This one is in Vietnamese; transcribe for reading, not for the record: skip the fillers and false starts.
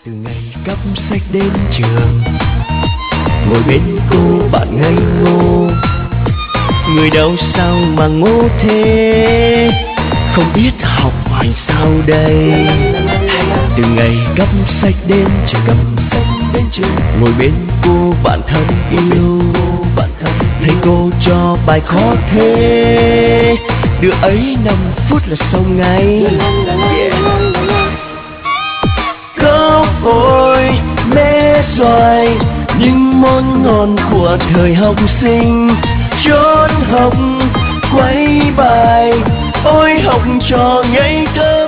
Từ ngày cắp sách đến trường, ngồi bên cô bạn ngây ngô. Người đâu sao mà ngô thế, không biết học hành sao đây. Từ ngày cắp sách đến trường, ngồi bên cô bạn thân yêu. Thầy cô cho bài khó thế, đứa ấy 5 phút là xong ngay. Có ôi mê xoài những món ngon của thời học sinh. Trốn học quay bài, ôi học trò ngây thơ.